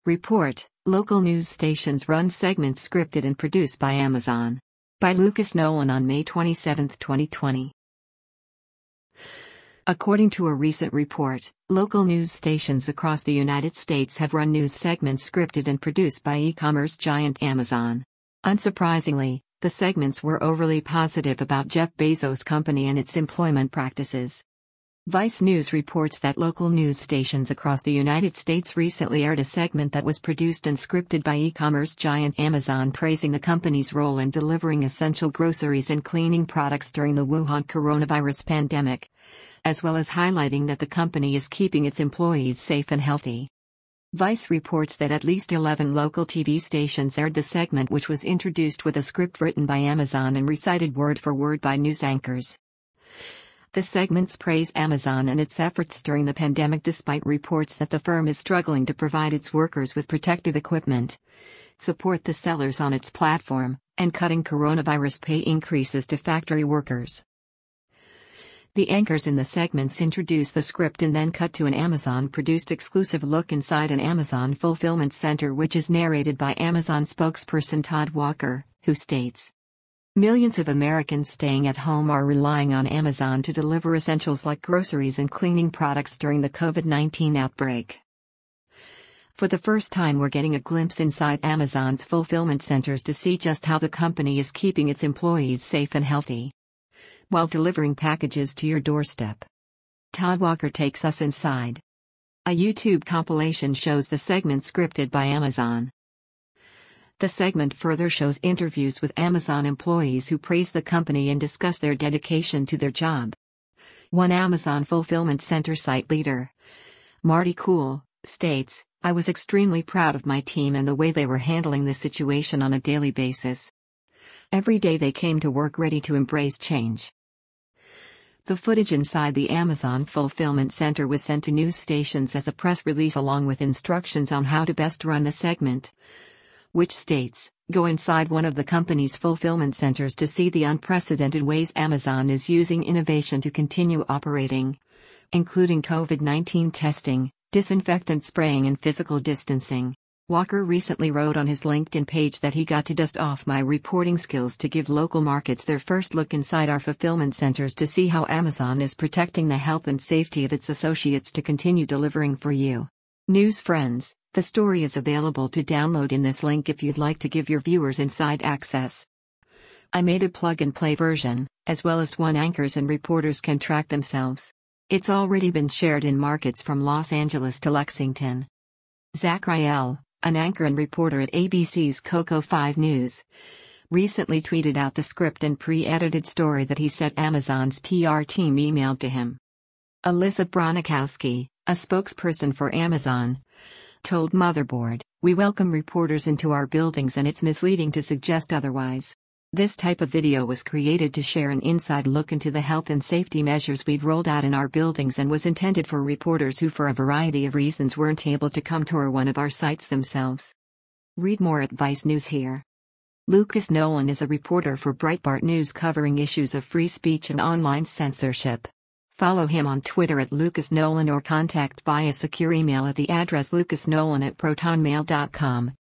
Report, local news stations run segments scripted and produced by Amazon. By Lucas Nolan on May 27, 2020. According to a recent report, local news stations across the United States have run news segments scripted and produced by e-commerce giant Amazon. Unsurprisingly, the segments were overly positive about Jeff Bezos' company and its employment practices. Vice News reports that local news stations across the United States recently aired a segment that was produced and scripted by e-commerce giant Amazon praising the company's role in delivering essential groceries and cleaning products during the Wuhan coronavirus pandemic, as well as highlighting that the company is keeping its employees safe and healthy. Vice reports that at least 11 local TV stations aired the segment, which was introduced with a script written by Amazon and recited word for word by news anchors. The segments praise Amazon and its efforts during the pandemic despite reports that the firm is struggling to provide its workers with protective equipment, support the sellers on its platform, and cutting coronavirus pay increases to factory workers. The anchors in the segments introduce the script and then cut to an Amazon-produced exclusive look inside an Amazon fulfillment center, which is narrated by Amazon spokesperson Todd Walker, who states, "Millions of Americans staying at home are relying on Amazon to deliver essentials like groceries and cleaning products during the COVID-19 outbreak. For the first time, we're getting a glimpse inside Amazon's fulfillment centers to see just how the company is keeping its employees safe and healthy while delivering packages to your doorstep." Todd Walker takes us inside. A YouTube compilation shows the segment scripted by Amazon. The segment further shows interviews with Amazon employees who praise the company and discuss their dedication to their job. One Amazon fulfillment center site leader, Marty Cool, states, "I was extremely proud of my team and the way they were handling the situation on a daily basis. Every day they came to work ready to embrace change." The footage inside the Amazon fulfillment center was sent to news stations as a press release along with instructions on how to best run the segment, which states, "Go inside one of the company's fulfillment centers to see the unprecedented ways Amazon is using innovation to continue operating, including COVID-19 testing, disinfectant spraying and physical distancing." Walker recently wrote on his LinkedIn page that he got to dust off my reporting skills to give local markets their first look inside our fulfillment centers to see how Amazon is protecting the health and safety of its associates to continue delivering for you. News friends, the story is available to download in this link if you'd like to give your viewers inside access. I made a plug-and-play version, as well as one anchors and reporters can track themselves. It's already been shared in markets from Los Angeles to Lexington. Zach Riel, an anchor and reporter at ABC's Coco 5 News, recently tweeted out the script and pre-edited story that he said Amazon's PR team emailed to him. Alyssa Bronikowski, a spokesperson for Amazon, told Motherboard, "We welcome reporters into our buildings and it's misleading to suggest otherwise. This type of video was created to share an inside look into the health and safety measures we've rolled out in our buildings and was intended for reporters who for a variety of reasons weren't able to come tour one of our sites themselves." Read more at Vice News here. Lucas Nolan is a reporter for Breitbart News covering issues of free speech and online censorship. Follow him on Twitter at Lucas Nolan or contact via secure email at the address lucasnolan@protonmail.com.